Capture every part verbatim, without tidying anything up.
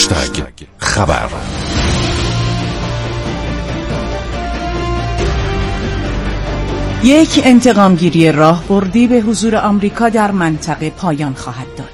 هشتگ خبر. یک انتقامگیری راهبردی به حضور آمریکا در منطقه پایان خواهد داد.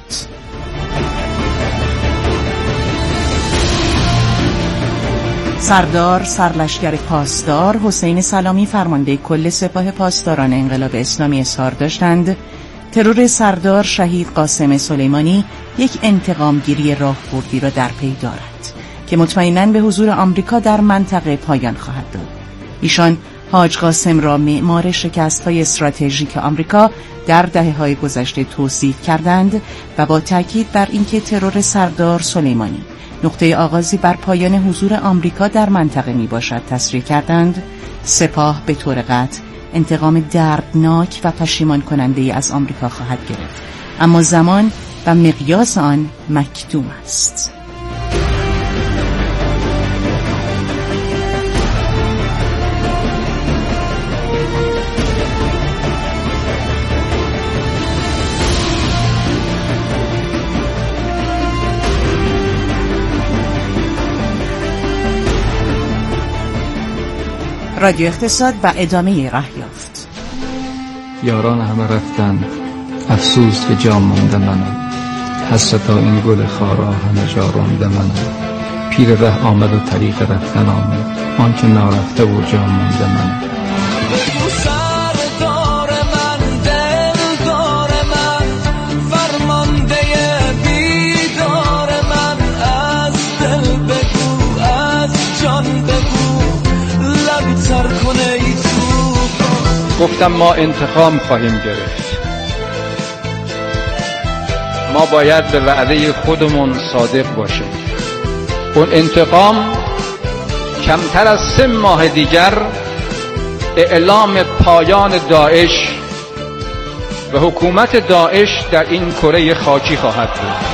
سردار سرلشکر پاسدار حسین سلامی فرمانده کل سپاه پاسداران انقلاب اسلامی اظهار داشتند ترور سردار شهید قاسم سلیمانی یک انتقامگیری راهبردی را در پی دارد که مطمئناً به حضور آمریکا در منطقه پایان خواهد داد. ایشان حاج قاسم را معمار شکست‌های استراتژیک آمریکا در دهه‌های گذشته توصیف کردند و با تاکید بر اینکه ترور سردار سلیمانی نقطه آغازی بر پایان حضور آمریکا در منطقه می باشد تصریح کردند سپاه به طور قطع انتقام دردناک و پشیمان کننده از آمریکا خواهد گرفت، اما زمان و مقیاس آن مکتوم است. رادیو اقتصاد و ادامه ره یافت. یاران همه رفتن، افسوس که جا مانده منم، حسرتا این گل خارا همه جا رانده منم. پیر ره آمد و طریق رفتن آمد، آن که نارفته و جا مانده منم. گفتم ما انتقام خواهیم گرفت. ما باید به وعده خودمون صادق باشیم. اون انتقام کمتر از سه ماه دیگر اعلام پایان داعش و حکومت داعش در این کره خاکی خواهد بود.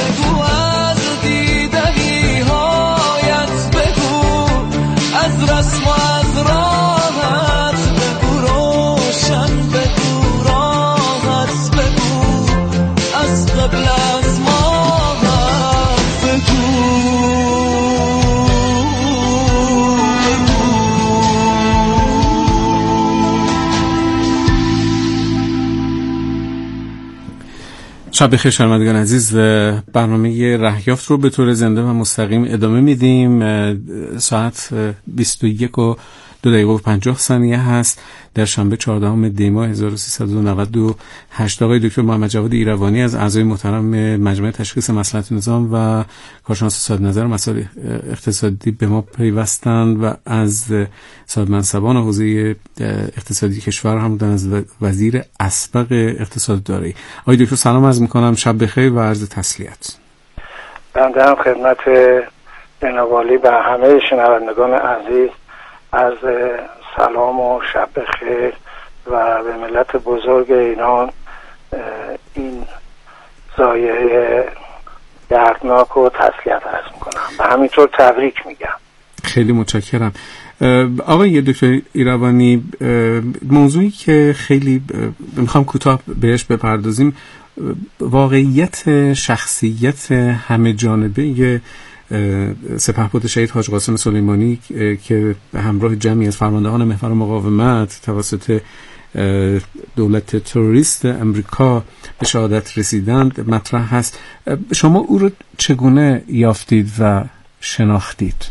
شب بخیر شنوندگان عزیز، و برنامه رهیافت رو به طور زنده و مستقیم ادامه میدیم. ساعت بیست و یک و دو دقیقه و پنجاه ثانیه هست در شنبه چهاردهم دی ماه هزار و سیصد و نود و هشت. آقای دکتر محمد جواد ایروانی از اعضای محترم مجمع تشخیص مصلحت نظام و کارشناس صاحب نظر مسائل اقتصادی به ما پیوستند و از صاحب منصبان حوزه اقتصادی کشور هم بودن، از وزیر اسبق اقتصاد دارایی. آقای دکتر سلام عرض می‌کنم، شب بخیر و عرض تسلیت. بنده هم خدمت جناب عالی و همه شنوندگان عزیز از سلام و شب بخیر و به ملت بزرگ ایران این ضایعه دردناک و تسلیت عرض میکنم و همینطور تبریک میگم. خیلی متشکرم. آقای دکتر ایروانی، موضوعی که خیلی میخوام کوتاه بهش بپردازیم، واقعیت شخصیت همه جانبه سپهبد شهید حاج قاسم سلیمانی که همراه جمعی از فرماندهان محور مقاومت توسط دولت تروریست امریکا به شهادت رسیدند مطرح هست. شما او رو چگونه یافتید و شناختید؟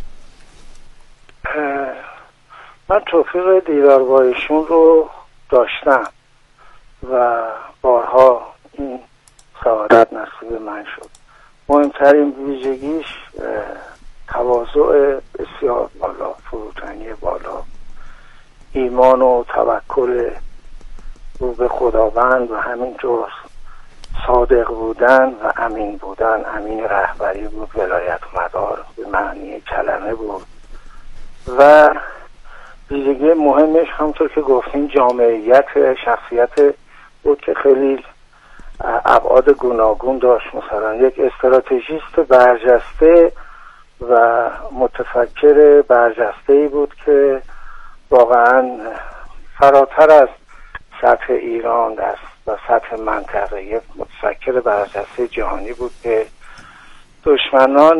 من توفیق دیدار با ایشون رو داشتم و بارها این سعادت نصیب من شد. مهمترین ویژگیش تواضع بسیار بالا، فروتنی بالا، ایمان و توکل رو به خداوند و همینطور صادق بودن و امین بودن. امین رهبری بود، ولایت مدار به معنی کلمه بود و ویژگی مهمش همونطور که گفتیم جامعیت شخصیت بود که خیلی ابعاد گوناگون داشت. مثلا یک استراتژیست برجسته و متفکر برجسته‌ای بود که واقعا فراتر از سطح ایران و سطح منطقه یک متفکر برجسته جهانی بود که دشمنان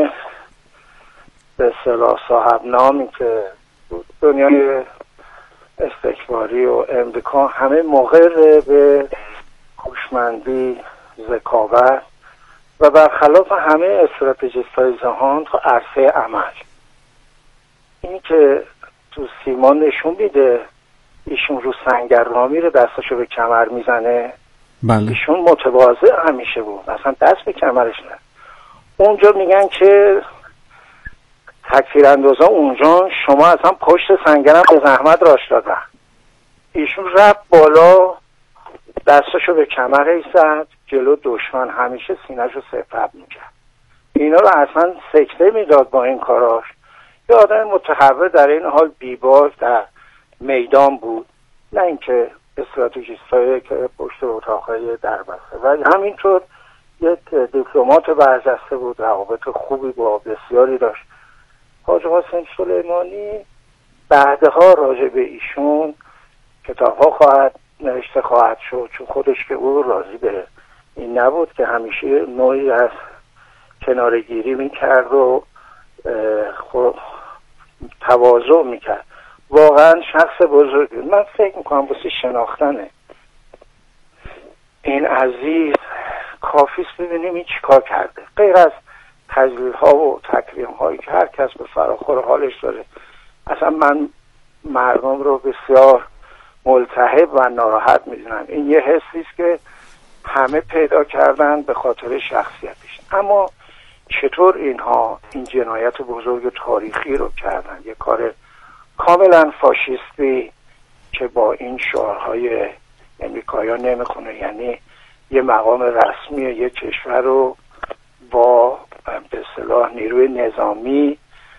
به اصطلاح صاحب نامی که دنیای استکباری و امریکا همه مقر به هوشمندی، ذکاوت و برخلاف همه استراتژیست های جهان تو عرصه عمل. این که تو سیما نشون میده ایشون رو سنگر را میره دستشو به کمر میزنه. بله. ایشون متواضع همیشه بود، اصلا دست به کمرش نه. اونجا میگن که تکفیر اندازا اونجا شما اصلا پشت سنگرم به زحمت راش دادن. ایشون رفت بالا دستشو به کمرش زد، جلو دشمن همیشه سینه‌شو سپر میکرد. اینا رو اصلا سکته میداد با این کاراش. یه آدم متحول در این حال بیباک در میدان بود، نه اینکه استراتژیستایی که پشت اتاقهای دربسته. و همینطور یک دیپلمات برجسته بود، روابط خوبی با بسیاری داشت. حاج قاسم سلیمانی بعدها راجع به ایشون کتاب‌ها خواهد نوشته خواهد شد، چون خودش که او راضی به این نبود که همیشه نوعی از کنارگیری میکرد و خب تواضع میکرد. واقعا شخص بزرگی. من فکر میکنم واسه شناختنه این عزیز کافیست ببینیم این چیکار کرده، غیر از تجلیل ها و تکریم هایی که هر کس به فراخور حالش داره. اصلا من مردم رو بسیار ملتهب و ناراحت میدونم. این یه حسیست که همه پیدا کردن به خاطر شخصیتش. اما چطور اینها این جنایت بزرگ تاریخی رو کردن، یه کار کاملا فاشیستی که با این شعارهای امریکایی‌ها نمیخونه، یعنی یه مقام رسمی یه کشور رو با به اصطلاح نیروی نظامی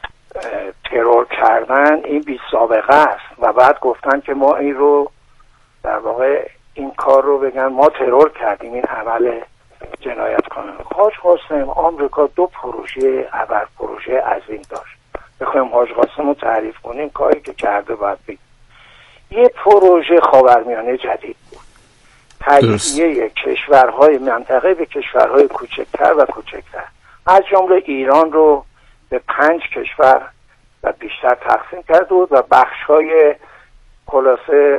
ترور کردن، این بی سابقه است. و بعد گفتن که ما این رو در واقع این کار رو بگن ما ترور کردیم، این عمل جنایت کنن. حاج قاسم آمریکا دو پروژه ابر پروژه عظیم داشت. بخوایم حاج قاسم رو تعریف کنیم کاری که کرده باید بگیم. یه پروژه خاورمیانه جدید بود، تجزیه کشورهای منطقه به کشورهای کوچکتر و کوچکتر، از جمله ایران رو به پنج کشور و بیشتر تقسیم کرده بود و بخش‌های خلاصه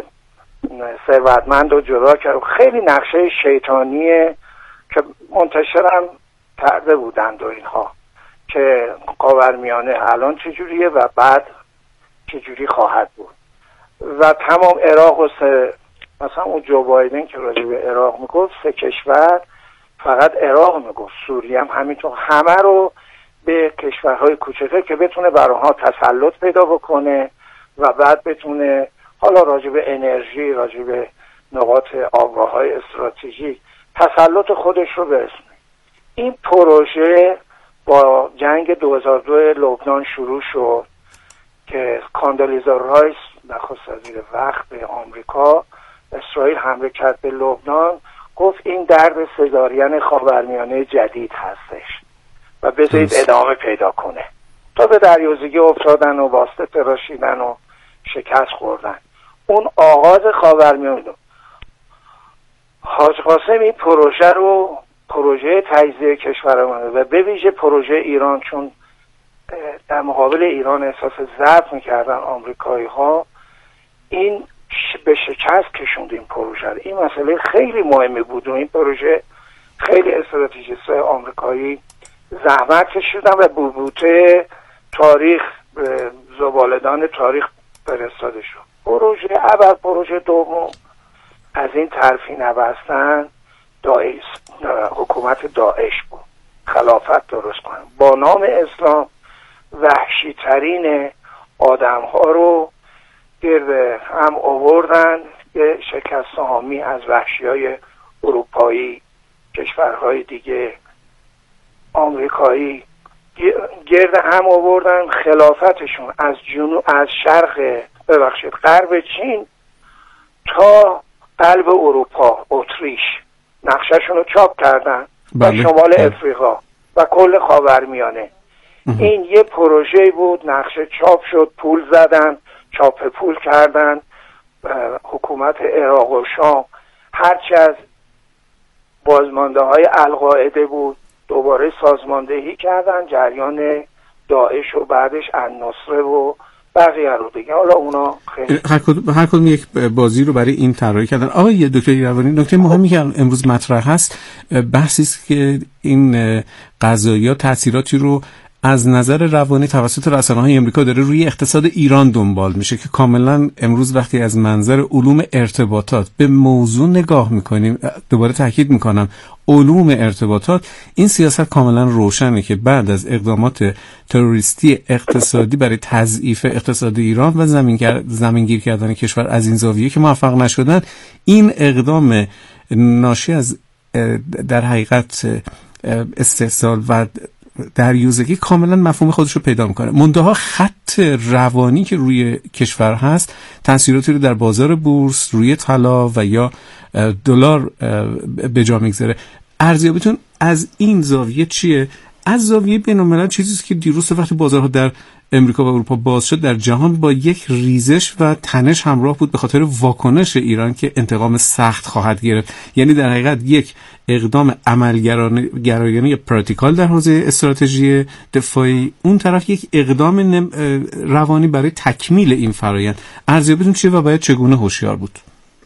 ثروتمند رو جدا کرد. خیلی نقشه شیطانیه که منتشرم کرده بودند و اینها که خاورمیانه الان چجوریه و بعد چجوری خواهد بود. و تمام عراق و سه مثلا اون جو بایدن که راجع به عراق میگفت سه کشور، فقط عراق میگفت، سوریه هم همینطور، همه رو به کشورهای کوچکه که بتونه بر اونها تسلط پیدا بکنه و بعد بتونه حالا راجع به انرژی، راجع به نقاط آبراهای استراتژیک تسلط خودش رو برسونه. این پروژه با جنگ دو هزار و دو لبنان شروع شد که کاندالیزا رایس نخست وزیر وقت به آمریکا اسرائیل حمله کرد به لبنان، گفت این درد سزارین خاورمیانه جدید هستش و بذارید ادامه پیدا کنه. تا به دریازگی افتادن و واسطه تراشیدن و شکست خوردن. اون آغاز خاورمیانه. حاج قاسم این پروژه رو پروژه تجزیه کشورمان و به ویژه پروژه ایران، چون در مقابل ایران احساس ضعف میکردن آمریکایی ها، این به شکست کشوند این پروژه. این مسئله خیلی مهمی بود و این پروژه خیلی استراتژیست آمریکایی زحمت کشیدن و بوبوته تاریخ زبالدان تاریخ فرستاده شد. پروژه اول پروژه دوم از این ترفی نبستن داعش، حکومت داعش بود، خلافت درست کنن با نام اسلام، وحشی ترین آدم ها رو گرد هم آوردن، یه شکست عامی از وحشی های اروپایی، کشورهای دیگه آمریکایی گرد هم آوردن، خلافتشون از جنوب از شرق ببخشید غرب چین تا قلب اروپا اتریش نقشهشون رو چاپ کردن و شمال افریقا و کل خاورمیانه. این یه پروژه بود، نقشه چاپ شد، پول زدن، چاپ پول کردن. حکومت عراق و شام هرچی از بازمانده های القاعده بود دوباره سازماندهی کردن جریان داعش و بعدش النصره و بقیه رو دیگه. حالا اونا خیلی هر کدوم هر کدوم یک بازی رو برای این طراحی کردن. آقای دکتر ایروانی، نکته مهمی که امروز مطرح هست بحثی است که این قضایا تاثیراتی رو از نظر روانی توسط رسانه‌های آمریکا داره روی اقتصاد ایران دنبال میشه که کاملا امروز وقتی از منظر علوم ارتباطات به موضوع نگاه میکنیم، دوباره تاکید میکنم علوم ارتباطات، این سیاست کاملا روشنه که بعد از اقدامات تروریستی اقتصادی برای تضعیف اقتصاد ایران و زمین زمینگیر کردن کشور از این زاویه که موفق نشدن، این اقدام ناشی از در حقیقت استحصال و دریوزگی کاملا مفهوم خودش رو پیدا میکنه. منتها خط روانی که روی کشور هست تاثیراتی رو در بازار بورس، روی طلا و یا دلار به جا میگذاره. ارزیابیتون از این زاویه چیه؟ از زاویه بین‌الملل چیزی که دیروز وقتی بازارها در امریکا و اروپا باز شد در جهان با یک ریزش و تنش همراه بود به خاطر واکنش ایران که انتقام سخت خواهد گرفت. یعنی در حقیقت یک اقدام عملگرایانه پراتیکال در حوزه استراتژی دفاعی، اون طرف یک اقدام روانی برای تکمیل این فرآیند. ارزیابیتون چیه و باید چگونه هوشیار بود؟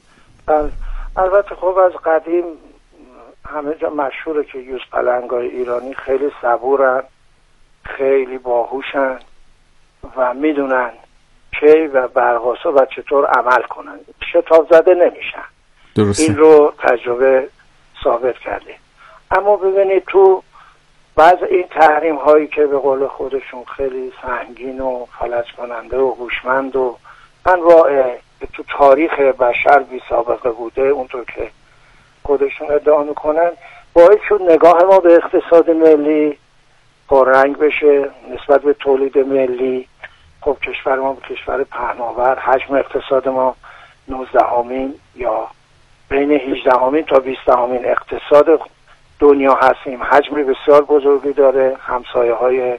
البته خب از قدیم همه جا مشهوره که یوز پلنگای ایرانی خیلی صبورن، خیلی باهوشن و میدونن کی و برقاسا و چطور عمل کنن، شتاب زده نمیشن. درسته. این رو تجربه ثابت کرده. اما ببینید تو بعض این تحریم هایی که به قول خودشون خیلی سنگین و فلج کننده و هوشمند و انواع تو تاریخ بشر بی سابقه بوده، اونطور که خودشون ادعا میکنن، باعث شد نگاه ما به اقتصاد ملی پررنگ بشه نسبت به تولید ملی. خب کشور ما به کشور پهناور، حجم اقتصاد ما نوزدهمین یا بین هجدهمین تا بیستمین اقتصاد دنیا هستیم. حجم بسیار بزرگی داره، همسایه های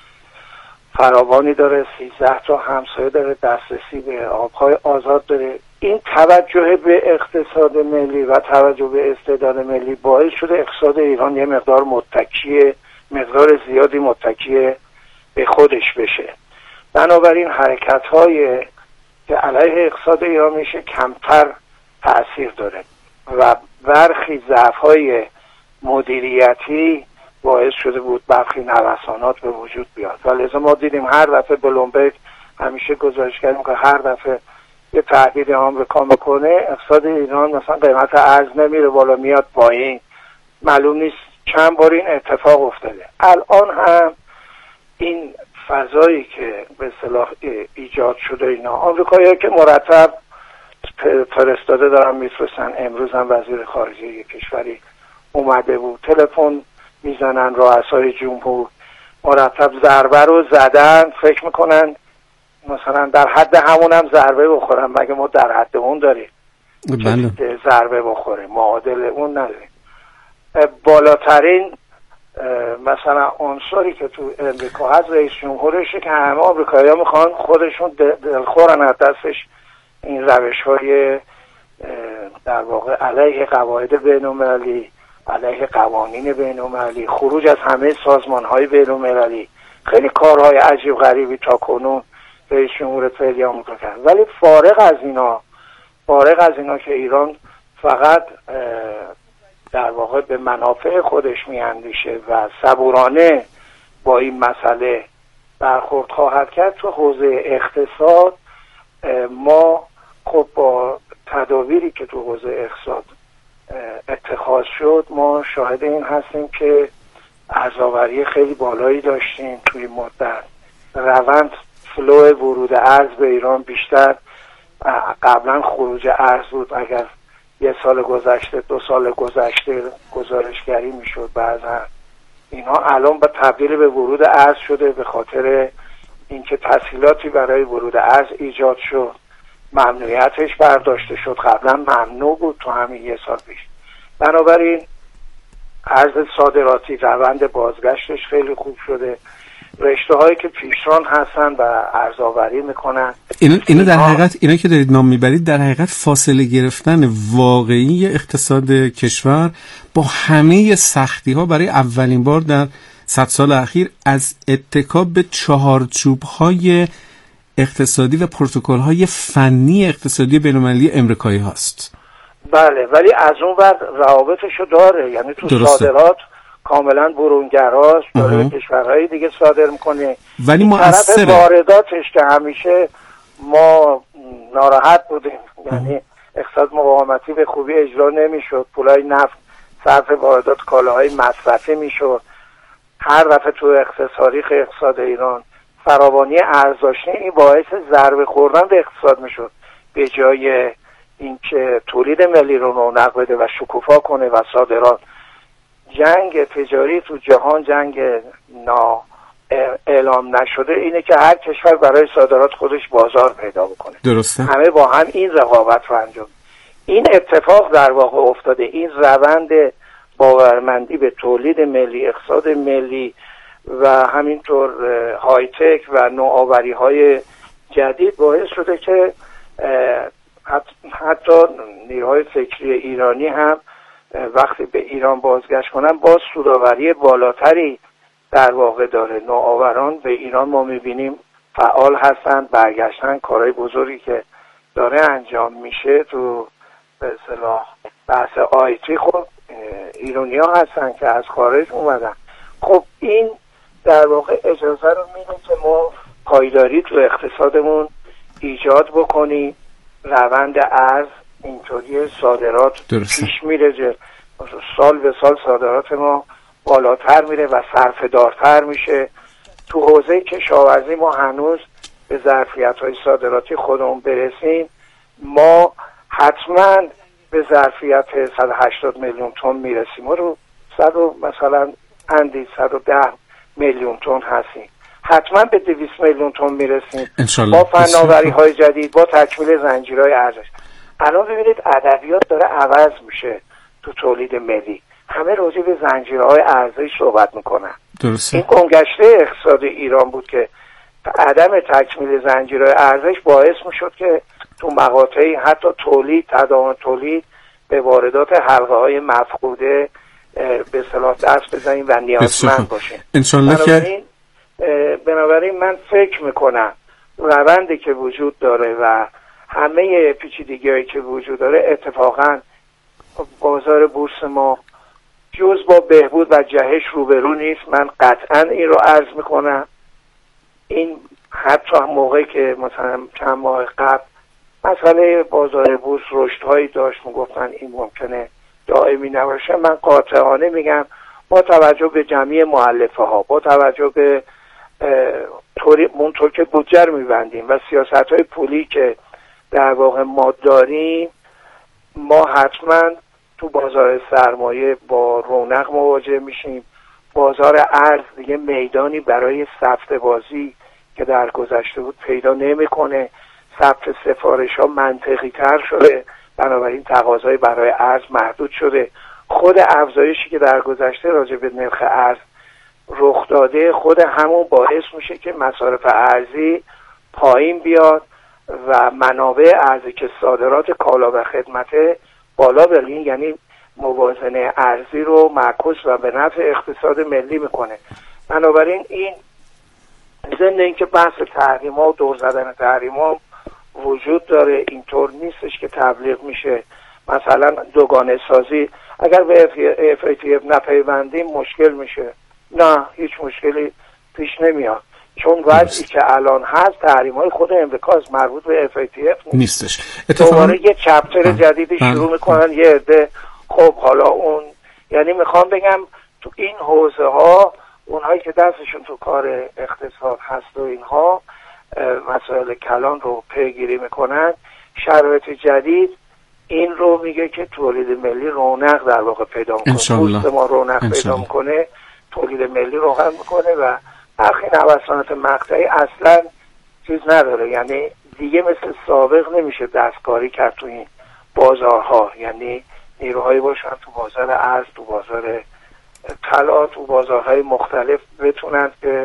فراوانی داره، سیزده تا همسایه داره، دسترسی به آبهای آزاد داره. این توجه به اقتصاد ملی و توجه به استعداد ملی باعث شده اقتصاد ایران یه مقدار متکی مقدار زیادی متکی به خودش بشه. بنابراین حرکت های که علیه اقتصاد ایران میشه کمتر تأثیر داره و برخی ضعف های مدیریتی باعث شده بود برخی نوسانات به وجود بیاد. و لذا ما دیدیم هر دفعه بلومبرگ همیشه گزارش کردیم که هر دفعه یه تهدید آمریکا میکنه اقتصاد ایران مثلا قیمت ارز نمیره بالا، میاد پایین. معلوم نیست چند بار این اتفاق افتاده. الان هم این فضایی که به اصطلاح ایجاد شده، اینا آمریکایی‌ها که مرتب فرستاده دارن میفرستن، امروز هم وزیر خارجه یک کشوری اومده بود، تلفن میزنن رؤسای جمهور، مرتب ضربه رو زدن، فکر میکنن مثلا در حد همون هم ضربه بخورن، مگه ما در حد اون داریم بله. ضربه بخوریم، معادل اون نداریم. بالاترین مثلا عنصری که تو امریکا هست رئیس جمهورشه که همه آمریکایی‌ها میخوان خودشون دلخورن از دستش این روش های در واقع علیه قواعد بین‌المللی، علیه قوانین بین‌المللی، خروج از همه سازمان های بین‌المللی، خیلی کارهای عجیب غریبی تا کنون رئیس جمهور فعلی آمریکا کرد. ولی فارغ از اینا فارغ از اینا که ایران فقط در واقع به منافع خودش میاندیشه و صبورانه با این مسئله برخورد خواهد کرد، تو حوزه اقتصاد ما خب با تدابیری که تو حوزه اقتصاد اتخاذ شد ما شاهد این هستیم که ارزآوری خیلی بالایی داشتیم توی مدت. روند فلو ورود ارز به ایران بیشتر، قبلا خروج ارز بود، اگر یه سال گذشته دو سال گذشته گزارشگری میشد بعضا، اینا الان با تبدیل به ورود ارز شده به خاطر اینکه تسهیلاتی برای ورود ارز ایجاد شد، ممنوعیتش برداشته شد، قبلا ممنوع بود تو همین یه سال پیش. بنابراین ارز صادراتی روند بازگشتش خیلی خوب شده. رشته هایی که پیشران هستن و ارزآوری میکنن. اینو اینو در حقیقت اینا که دارید نام میبرید در حقیقت فاصله گرفتن واقعی اقتصاد کشور با همه سختی ها برای اولین بار در صد سال اخیر از اتکا به چهارچوب های اقتصادی و پروتکل های فنی اقتصادی بین‌المللی امریکایی هاست. بله، ولی از اون ور روابطشو داره، یعنی تو درسته. صادرات کاملا برونگراست، داره به کشورهای دیگه صادر میکنه، ولی مؤثره. طرف وارداتش که همیشه ما ناراحت بودیم، یعنی اقتصاد مقاومتی به خوبی اجرا نمیشد، پولای نفت صرف واردات کالاهای مصرفی میشد. هر دفعه تو اقتصادی اقتصاد ایران فراوانی ارزشی، این باعث ضربه خوردن به اقتصاد میشد، به جای اینکه تولید ملی رو رونق بده و شکوفا کنه و صادرات. جنگ تجاری تو جهان جنگ نا اعلام نشده اینه که هر کشور برای صادرات خودش بازار پیدا بکنه. درسته. همه با هم این رقابت رو انجام. این اتفاق در واقع افتاده، این روند باورمندی به تولید ملی، اقتصاد ملی و همینطور های تک و نوآوری های جدید باعث شده که حتی نیروهای فکری ایرانی هم وقتی به ایران بازگشت کنن باز سودآوری بالاتری در واقع داره. نوآوران به ایران ما میبینیم فعال هستن، برگشتن، کارهای بزرگی که داره انجام میشه تو به اصطلاح بحث آیتی خب ایرانی ها هستن که از خارج اومدن. خب این در واقع اجازه رو میده که ما پایداری تو اقتصادمون ایجاد بکنیم، روند ارز اینطوری صادرات درسته. پیش میره، سال به سال صادرات ما بالاتر میره و صرفه‌دارتر میشه. تو حوزه کشاورزی ما هنوز به ظرفیت‌های صادراتی خودمون برسیم، ما حتما به ظرفیت صد و هشتاد میلیون تن میرسیم. ما رو صد مثلا اندی صد و ده میلیون تن هستیم، حتما به دویست میلیون تن میرسیم با فناوری های جدید، با تکمیل زنجیرهای ارزش. الان ببینید ادبیات داره عوض میشه تو تولید ملی، همه راجع به زنجیرهای ارزش صحبت میکنن. درسته. این گمگشته اقتصاد ایران بود که عدم تکمیل زنجیرهای ارزش باعث میشد که تو مقاطعی حتی تولید، تداوم تولید به واردات حلقه های مفقوده به اصطلاح دست بزنیم و نیازمند باشیم. انشالله که بنابراین من فکر میکنم روندی که وجود داره و همه پیچیدگی‌هایی که وجود داره اتفاقا بازار بورس ما جز با بهبود و جهش روبرو نیست. من قطعا این رو عرض میکنم. این حتی موقعی که مثلا چند ماه قبل مسئله بازار بورس رشدهایی داشت میگفتن این ممکنه دائمی نباشه، من قاطعانه میگم با توجه به جمعی مؤلفه ها، با توجه به طوری اونطور که بودجه رو میبندیم و سیاست های پولی که در واقع ما داریم، ما حتما تو بازار سرمایه با رونق مواجه میشیم. بازار ارز دیگه میدانی برای سفته بازی که در گذشته بود پیدا نمیکنه. ثبت سفارش ها منطقی تر شده، بنابراین تقاضای برای ارز محدود شده. خود افزایشی که در گذشته راجع به نرخ ارز رخ داده، خود همون باعث میشه که مصارف ارزی پایین بیاد و منابع ارزی که صادرات کالا و خدمت بالا برین، یعنی موازنه ارزی رو معکوس و به نفع اقتصاد ملی میکنه. بنابراین این ضمن اینکه بحث تحریم ها و دور زدن تحریم ها وجود داره، اینطور نیستش که تبلیغ میشه مثلا دوگانه سازی اگر به اف ای تی اف نپیوندیم مشکل میشه. نه، هیچ مشکلی پیش نمیاد، چون وضعی که الان هست تحریم های خود امریکاست، مربوط به اف ای تی اف نیستش. دوباره یه چپتر جدیدی شروع میکنن یه عده. خب حالا اون یعنی میخوام بگم تو این حوزه ها اونهایی که دستشون تو کار اقتصاد هست و اینها مسائل کلان رو پیگیری میکنن، شرایط جدید این رو میگه که تولید ملی رونق در واقع پیدا میکنه. پوست ما رونق پیدا میکنه، تولید ملی رونق میکنه و برخی نوسانات مقطعی اصلا چیز نداره، یعنی دیگه مثل سابق نمیشه دستکاری کرد تو این بازارها. یعنی نیروهایی باشن تو بازار ارز، تو بازار طلا، تو بازارهای مختلف بتونن که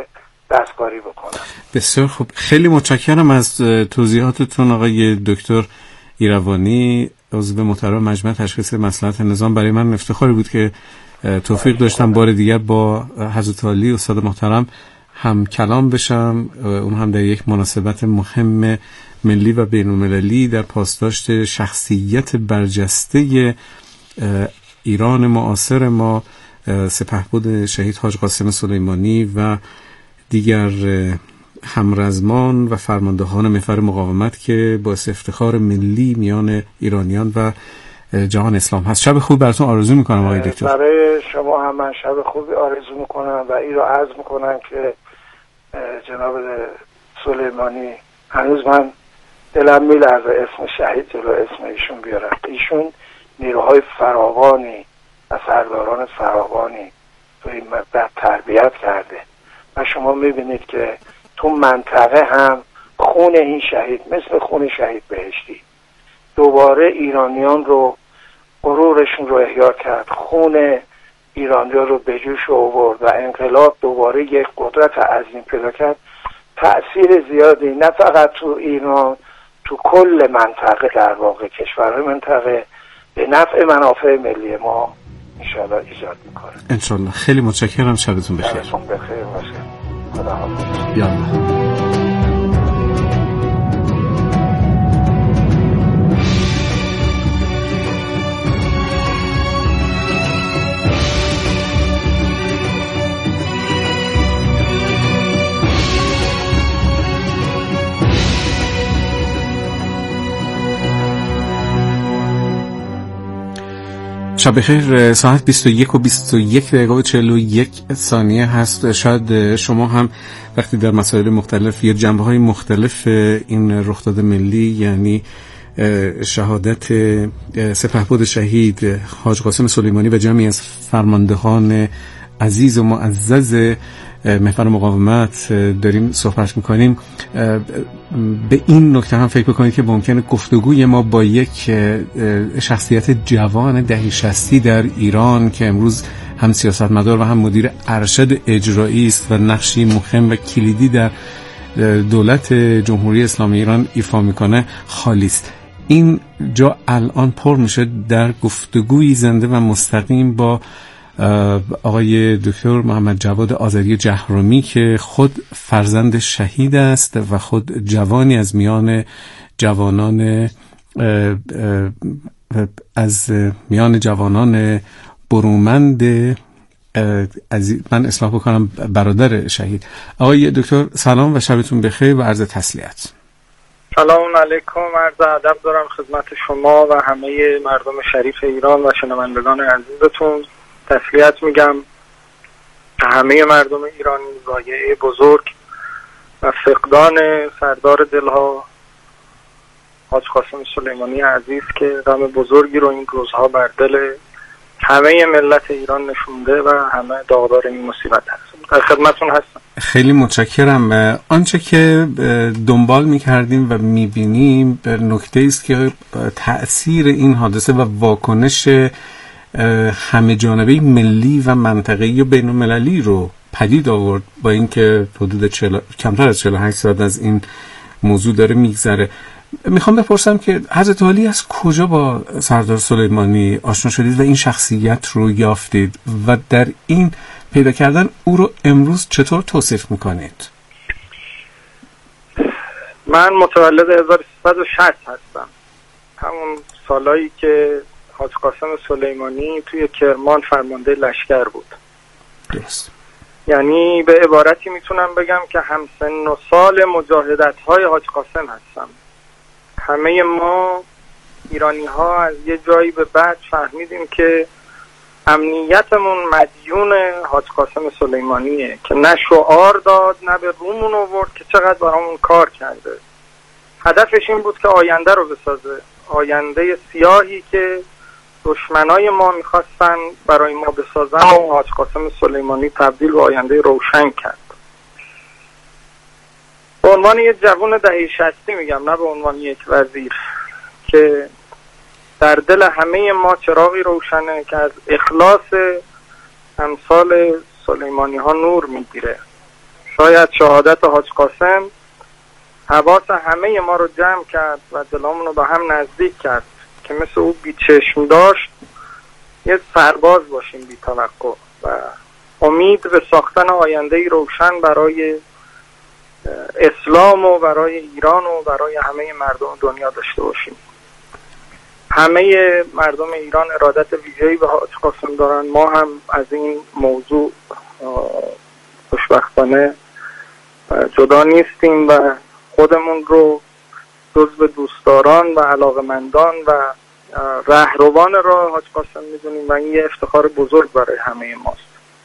دستکاری بکنن. بسیار خوب، خیلی متشکرم از توضیحاتتون آقای دکتر ایروانی، عضو محترم مجمع تشخیص مصلحت نظام. برای من افتخاری بود که توفیق داشتم بار دیگر با حضرت عالی استاد محترم هم کلام بشم، اون هم در یک مناسبت مهم ملی و بین‌المللی در پاسداشت شخصیت برجسته ایران معاصر ما، سپهبد شهید حاج قاسم سلیمانی و دیگر همرزمان و فرماندهان محور مقاومت که باعث افتخار ملی میان ایرانیان و جهان اسلام هست. شب خوب براتون آرزو میکنم آقای دکتر. برای شما هم من شب خوبی آرزو میکنم و این رو عرض میکنم که جناب سلیمانی، هنوز من دلم میلرزه اسم شهید جلو اسم ایشون بیارم. ایشون نیروهای فراوانی و سرداران فراوانی تو این مدت تربیت کرده و شما میبینید که تو منطقه هم خون این شهید مثل خون شهید بهشتی دوباره ایرانیان رو، غرورشون رو احیا کرد، خون ایرانیان رو به جوش آورد و انقلاب دوباره یک قدرت عظیم پیدا کرد. تأثیر زیادی نه فقط تو ایران، تو کل منطقه، در واقع کشورهای منطقه به نفع منافع ملی ما انشاءالله ایجاد میکنه. انشاءالله. خیلی متشکرم، شبتون بخیر. شبتون بخیر باشه. خدا حافظ. یالا. شب بخیر. ساعت بیست و یک و بیست و یک دقیقه و چهل و یک ثانیه هست. شاید شما هم وقتی در مسائل مختلف یا جنبه‌های مختلف این رخداد ملی، یعنی شهادت سپهبد شهید حاج قاسم سلیمانی و جمعی از فرماندهان عزیز و معزز محور مقاومت داریم صحبت میکنیم، به این نکته هم فکر بکنید که ممکنه گفتگوی ما با یک شخصیت جوان دهه شصتی در ایران که امروز هم سیاستمدار و هم مدیر ارشد اجرایی است و نقشی مهم و کلیدی در دولت جمهوری اسلامی ایران ایفا میکنه خالی است. این جا الان پر میشه در گفتگوی زنده و مستقیم با آقای دکتر محمد جواد آذری جهرمی که خود فرزند شهید است و خود جوانی از میان جوانان از میان جوانان برومند از من اصلاح بکنم برادر شهید. آقای دکتر سلام و شبتون بخیر و عرض تسلیت. سلام علیکم، عرض ادب دارم خدمت شما و همه مردم شریف ایران و شنوندگان عزیزتون. تسلیت میگم همه مردم ایران ضایعه بزرگ و فقدان سردار دلها حاج قاسم سلیمانی عزیز که غم بزرگی رو این روزها بر دل همه ملت ایران نشونده و همه داغدار این مصیبت هستیم. در خدمتون هستم. خیلی متشکرم. آنچه که دنبال میکردیم و میبینیم نکته است که تأثیر این حادثه و واکنش همه جانبه ملی و منطقه‌ای و بین‌المللی رو پدید آورد، با اینکه حدود چهل... کمتر از چهل و هشت ساعت از این موضوع داره میگذره. میخوام بپرسم که حضرت عالی از کجا با سردار سلیمانی آشنا شدید و این شخصیت رو یافتید و در این پیدا کردن او رو امروز چطور توصیف میکنید؟ من متولد هزار و سیصد و شصت هستم، همون سالایی که حاج قاسم سلیمانی توی کرمان فرمانده لشکر بود. درست. یعنی به عبارتی میتونم بگم که همسن و سال مجاهدت های حاج قاسم هستم. همه ما ایرانی ها از یه جایی به بعد فهمیدیم که امنیتمون مدیون حاج قاسم سلیمانیه که نه شعار داد نه به رومون آورد که چقدر برامون کار کرده. هدفش این بود که آینده رو بسازه، آینده سیاهی که دشمنای ما میخواستن برای ما بسازن و حاج قاسم سلیمانی تبدیل به آینده روشن کرد. به عنوان یک جوان دهه شصتی میگم، نه به عنوان یک وزیر، که در دل همه ما چراغی روشنه که از اخلاص امثال سلیمانی ها نور میگیره. شاید شهادت حاج قاسم حواس همه ما رو جمع کرد و دلامون رو به هم نزدیک کرد که مثل او بی چشم داشت یه سرباز باشیم بی توقع و امید به ساختن آینده‌ای روشن برای اسلام و برای ایران و برای همه مردم دنیا داشته باشیم. همه مردم ایران ارادت ویژه‌ای به حاج قاسم دارن. ما هم از این موضوع خوشبختانه جدا نیستیم و خودمون رو جزو دوستداران و علاقمندان و رهروان راه حاج قاسم میدونیم و این یه افتخار بزرگ برای همه ماست.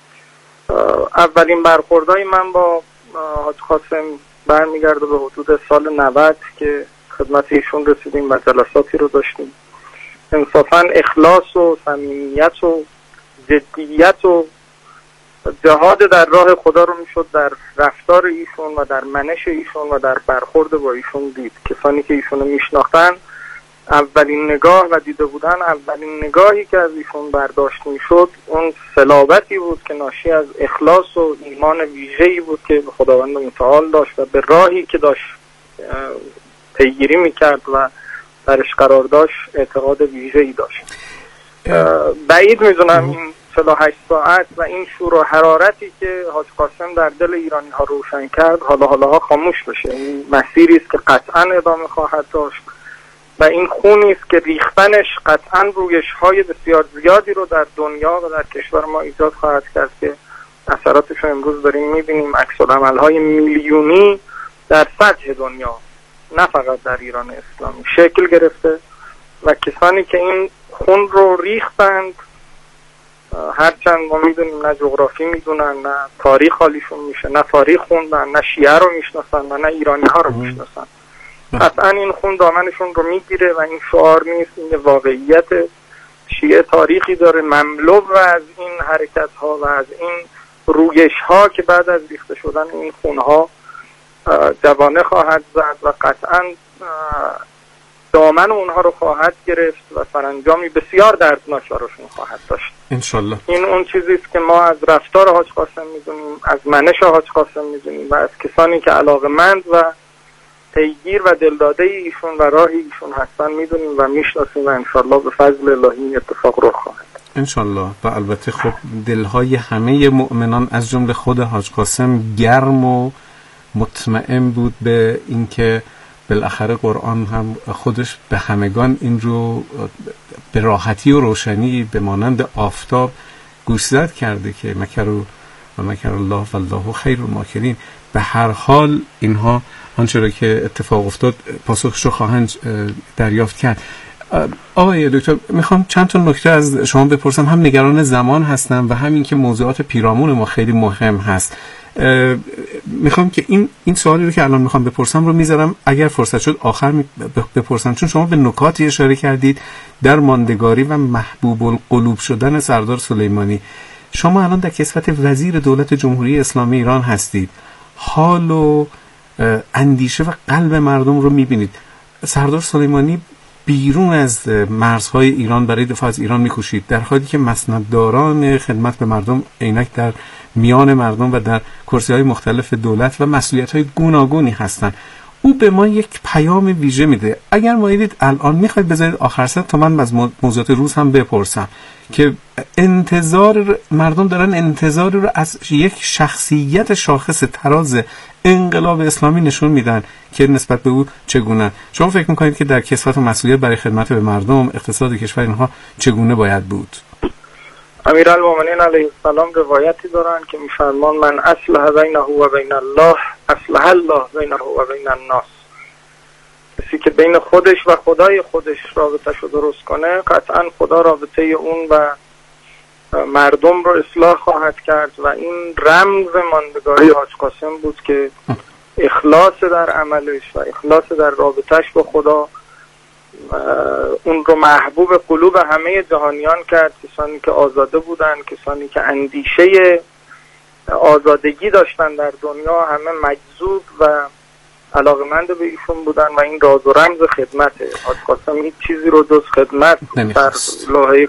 اولین برخوردهای من با حاج قاسم برمیگرده به حدود سال نود که خدمت ایشون رسیدیم و جلساتی رو داشتیم. انصافا اخلاص و صمیمیت و جدیت و جهاد در راه خدا رو میشد در رفتار ایشون و در منش ایشون و در برخورد با ایشون دید. کسانی که ایشون رو میشناختن اولین نگاه و دیده بودن اولین نگاهی که از ایشون برداشت میشد اون صلابتی بود که ناشی از اخلاص و ایمان ویژه‌ای بود که به خداوند متعال داشت و به راهی که داشت پیگیری میکرد و درش قرار داشت اعتقاد ویژه‌ای داشت. بعید میدونم این چهل و هشت ساعت و این شور و حرارتی که حاج قاسم در دل ایرانی ها روشن کرد حالا حالا خاموش بشه. این مسیری است که قطعا ادامه خواهد داشت و این خونی است که ریختنش قطعا رویش های بسیار زیادی رو در دنیا و در کشور ما ایجاد خواهد کرد که اثراتش رو امروز داریم میبینیم. عکس العمل های میلیونی در سطح دنیا نه فقط در ایران اسلامی شکل گرفته و کسانی که این خون رو ریختند هرچند ما میدونیم نه جغرافی میدونن نه تاریخ حالیشون میشه نه تاریخ خوندن نه شیعه رو میشناسن و نه ایرانی ها رو میشناسن. قطعا این خون دامنشون رو میگیره و این شعار نیست، این واقعیت. شیعه تاریخی داره مملو و از این حرکت ها و از این رویش ها که بعد از ریخته شدن این خون ها جوانه خواهد زد و قطعا دامن اونها رو خواهد گرفت و سرانجامی بسیار دردناک براشون خواهد داشت انشالله. این اون چیزی است که ما از رفتار حاج قاسم میدونیم، از منش حاج قاسم میدونیم و از کسانی که علاقمند و پیگیر و دلداده ایشون و راه ایشون هستن میدونیم و میشناسیم و انشالله به فضل الهی این اتفاق رخ خواهد انشالله. و البته خب دلهای همه مؤمنان از جمله خود حاج قاسم گرم و مطمئن بود به اینکه بالاخره قرآن هم خودش به همگان این رو به راحتی و روشنی به مانند آفتاب گوشزد کرده که مکر و مکر الله والله خیر الماکرین. به هر حال اینها آنچه را که اتفاق افتاد پاسخش رو خواهند دریافت کرد. آقای دکتر میخوام چند تا نکته از شما بپرسم، هم نگران زمان هستم و هم این که موضوعات پیرامون ما خیلی مهم هست. میخوام که این این سوالی رو که الان میخوام بپرسم رو میذارم اگر فرصت شد آخر بپرسم، چون شما به نکاتی اشاره کردید در ماندگاری و محبوب القلوب شدن سردار سلیمانی. شما الان در کسوت وزیر دولت جمهوری اسلامی ایران هستید، حال و اندیشه و قلب مردم رو میبینید. سردار سلیمانی بیرون از مرزهای ایران برای دفاع از ایران میکوشید، در حالی که مسندداران خدمت به مردم عینک در میان مردم و در کرسی‌های مختلف دولت و مسئولیت‌های گوناگونی هستند. او به ما یک پیام ویژه میده. اگر مایلید الان میخواید بذارید آخر سر تا من از موضوعات روز هم بپرسم که انتظار مردم دارن انتظاری رو از یک شخصیت شاخص تراز انقلاب اسلامی نشون میدن که نسبت به او چگونه. شما فکر میکنید که در کسوت و مسئولیت برای خدمت به مردم اقتصاد کشور اینها چگونه باید بود؟ امیرالمومنین علیه السلام روایتی دارن که میفرمان من اصلح بینه و بین الله اصلح الله بینه و بین الناس. کسی که بین خودش و خدای خودش رابطه رو درست کنه قطعا خدا رابطه اون و مردم رو اصلاح خواهد کرد و این رمز ماندگاری حاج قاسم بود که اخلاص در عملش و اخلاص در رابطش با خدا اون رو محبوب قلوب همه جهانیان کرد. کسانی که آزاده بودن، کسانی که اندیشه آزادگی داشتن در دنیا همه مجذوب و علاقمند به ایشون بودن و این راز و رمز خدمته. حاج قاسم هیچ چیزی رو جز خدمت در لوحه